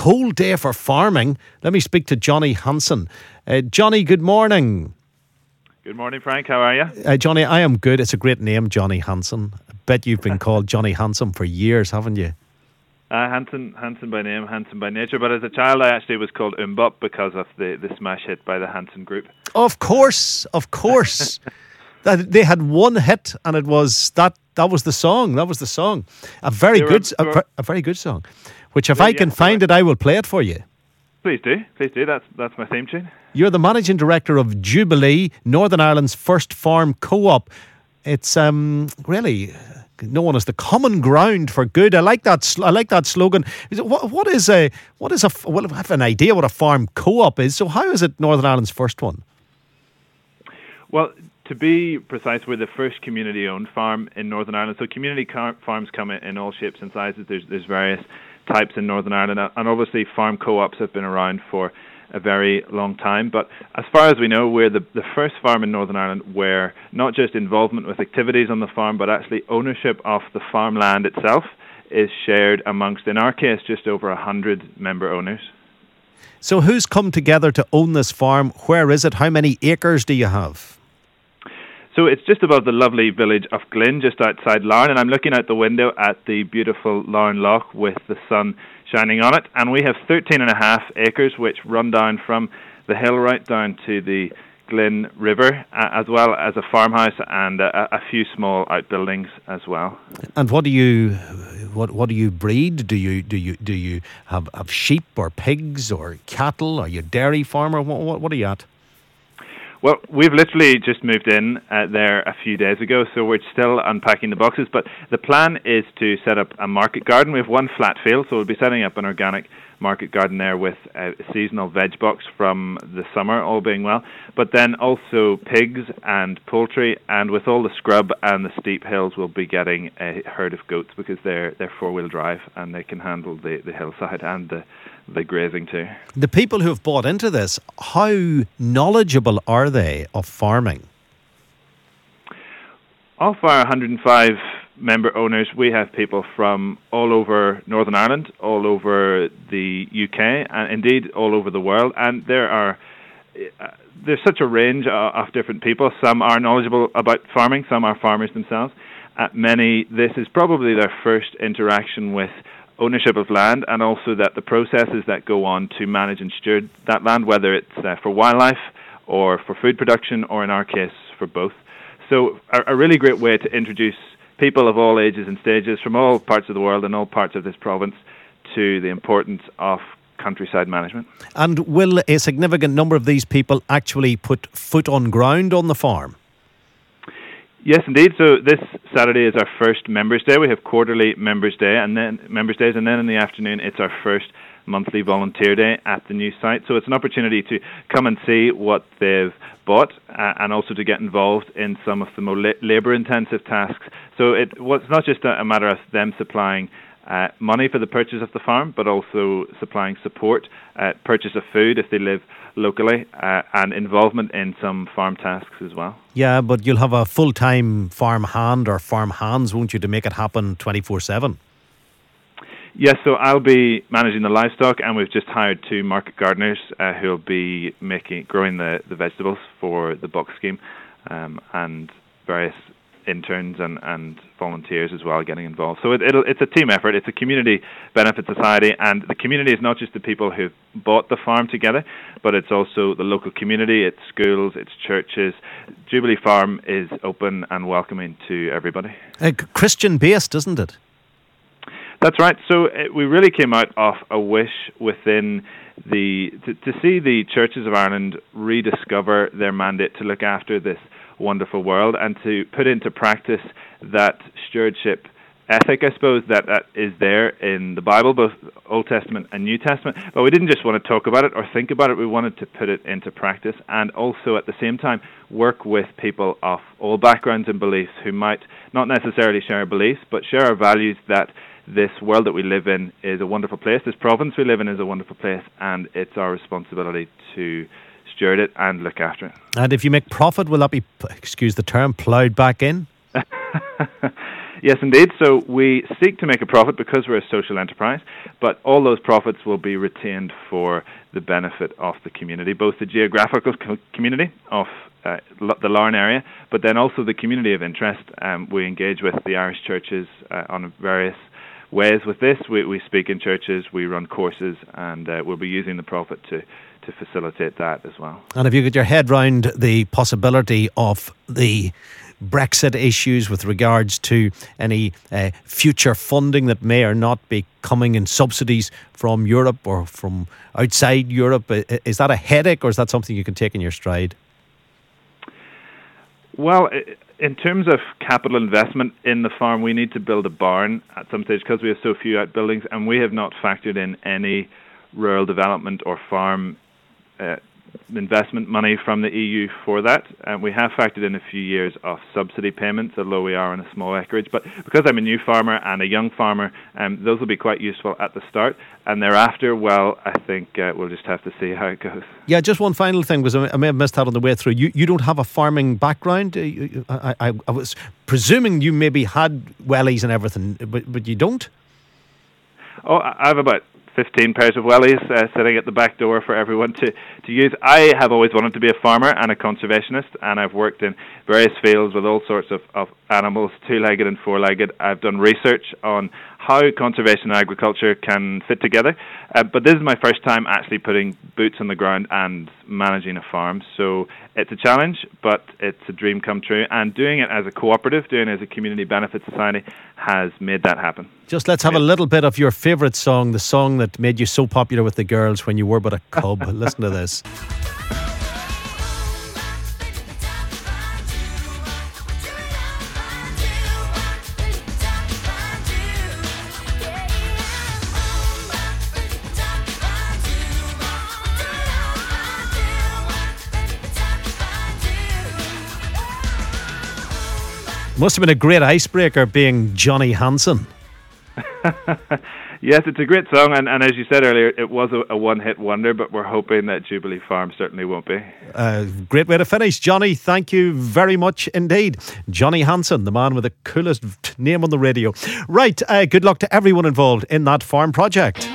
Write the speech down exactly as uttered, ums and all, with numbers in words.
cold day for farming. Let me speak to Johnny Hansen. Uh, Johnny, good morning. Good morning, Frank. How are you? Uh, Johnny, I am good. It's a great name, Johnny Hansen. I bet you've been called Johnny Hansen for years, haven't you? Uh, Hansen, Hansen by name, Hansen by nature. But as a child, I actually was called Umbop because of the, the smash hit by the Hansen Group. Of course, of course. that They had one hit, and it was that. That was the song. That was the song. A very They were- good, they a, were- ver- a very good song. Which, if Yeah, I can yeah, find right. it, I will play it for you. Please do, please do. That's that's my theme tune. You're the managing director of Jubilee, Northern Ireland's first farm co-op. It's um really known as the common ground for good. I like that. sl- I like that slogan. Is it, what, what is a what is a? f- Well, I have an idea what a farm co-op is. So how is it Northern Ireland's first one? Well, to be precise, we're the first community-owned farm in Northern Ireland. So community car- farms come in, in all shapes and sizes. There's there's various types in Northern Ireland, and obviously farm co-ops have been around for a very long time. But as far as we know, we're the, the first farm in Northern Ireland where not just involvement with activities on the farm, but actually ownership of the farmland itself is shared amongst, in our case, just over one hundred member owners. So who's come together to own this farm? Where is it? How many acres do you have? So it's just above the lovely village of Glynn, just outside Larne, and I'm looking out the window at the beautiful Larne Loch with the sun shining on it, and we have thirteen and a half acres which run down from the hill right down to the Glynn River, uh, as well as a farmhouse and a, a few small outbuildings as well. And what do you what what do you breed? Do you do you do you have, have sheep or pigs or cattle? Are you a dairy farmer? What what, what are you at? Well, we've literally just moved in uh, there a few days ago, so we're still unpacking the boxes. But the plan is to set up a market garden. We have one flat field, so we'll be setting up an organic market garden there with a seasonal veg box from the summer, all being well. But then also pigs and poultry, and with all the scrub and the steep hills, we'll be getting a herd of goats because they're they're four-wheel drive and they can handle the, the hillside and the the grazing too. The people who have bought into this, how knowledgeable are they of farming? Of our one hundred five member owners, we have people from all over Northern Ireland, all over the U K, and indeed all over the world. And there are uh, there's such a range of, of different people. Some are knowledgeable about farming, some are farmers themselves. Uh, many, this is probably their first interaction with ownership of land, and also that the processes that go on to manage and steward that land, whether it's uh, for wildlife or for food production, or in our case, for both. So a, a really great way to introduce people of all ages and stages from all parts of the world and all parts of this province to the importance of countryside management. And will a significant number of these people actually put foot on ground on the farm? Yes, indeed. So this Saturday is our first Members' Day. We have quarterly Members' Day and then Members' Days, and then in the afternoon it's our first monthly volunteer day at the new site. So it's an opportunity to come and see what they've bought uh, and also to get involved in some of the more la- labour-intensive tasks. So it, well, it's not just a, a matter of them supplying uh, money for the purchase of the farm, but also supplying support, uh, purchase of food if they live locally, uh, and involvement in some farm tasks as well. Yeah, but you'll have a full-time farm hand or farm hands, won't you, to make it happen twenty-four seven? Yes, so I'll be managing the livestock, and we've just hired two market gardeners uh, who'll be making, growing the, the vegetables for the box scheme, um, and various interns and, and volunteers as well getting involved. So it, it'll, it's a team effort. It's a community benefit society, and the community is not just the people who've bought the farm together, but it's also the local community, it's schools, it's churches. Jubilee Farm is open and welcoming to everybody. Uh, Christian-based, isn't it? That's right. So uh, we really came out of a wish within the to, to see the churches of Ireland rediscover their mandate to look after this wonderful world and to put into practice that stewardship ethic, I suppose, that, that is there in the Bible, both Old Testament and New Testament. But we didn't just want to talk about it or think about it. We wanted to put it into practice and also at the same time work with people of all backgrounds and beliefs who might not necessarily share our beliefs, but share our values that this world that we live in is a wonderful place. This province we live in is a wonderful place, and it's our responsibility to steward it and look after it. And if you make profit, will that be, excuse the term, ploughed back in? Yes, indeed. So we seek to make a profit because we're a social enterprise, but all those profits will be retained for the benefit of the community, both the geographical co- community of uh, the Larne area, but then also the community of interest. Um, we engage with the Irish churches uh, on various ways with this. We, we speak in churches, we run courses, and uh, we'll be using the profit to, to facilitate that as well. And have you got your head round the possibility of the Brexit issues with regards to any uh, future funding that may or not be coming in subsidies from Europe or from outside Europe? Is that a headache, or is that something you can take in your stride? Well, in terms of capital investment in the farm, we need to build a barn at some stage because we have so few outbuildings, and we have not factored in any rural development or farm uh, investment money from the E U for that. And we have factored in a few years of subsidy payments, although we are on a small acreage. But because I'm a new farmer and a young farmer, um, those will be quite useful at the start. And thereafter, well, I think uh, we'll just have to see how it goes. Yeah, just one final thing, because I may have missed that on the way through. You you don't have a farming background. I, I, I was presuming you maybe had wellies and everything, but, but you don't? Oh, I have about fifteen pairs of wellies uh, sitting at the back door for everyone to, to use. I have always wanted to be a farmer and a conservationist, and I've worked in various fields with all sorts of, of animals, two-legged and four-legged. I've done research on how conservation and agriculture can fit together, uh, but this is my first time actually putting boots on the ground and managing a farm. So it's a challenge, but it's a dream come true, and doing it as a cooperative, doing it as a community benefit society has made that happen. Just let's have a little bit of your favourite song, the song that made you so popular with the girls when you were but a cub. Listen to this. Must have been a great icebreaker being Johnny Hansen. Yes, it's a great song, and, and as you said earlier, it was a, a one-hit wonder, but we're hoping that Jubilee Farm certainly won't be. Uh, great way to finish. Johnny, thank you very much indeed. Johnny Hansen, the man with the coolest name on the radio. Right, uh, good luck to everyone involved in that farm project.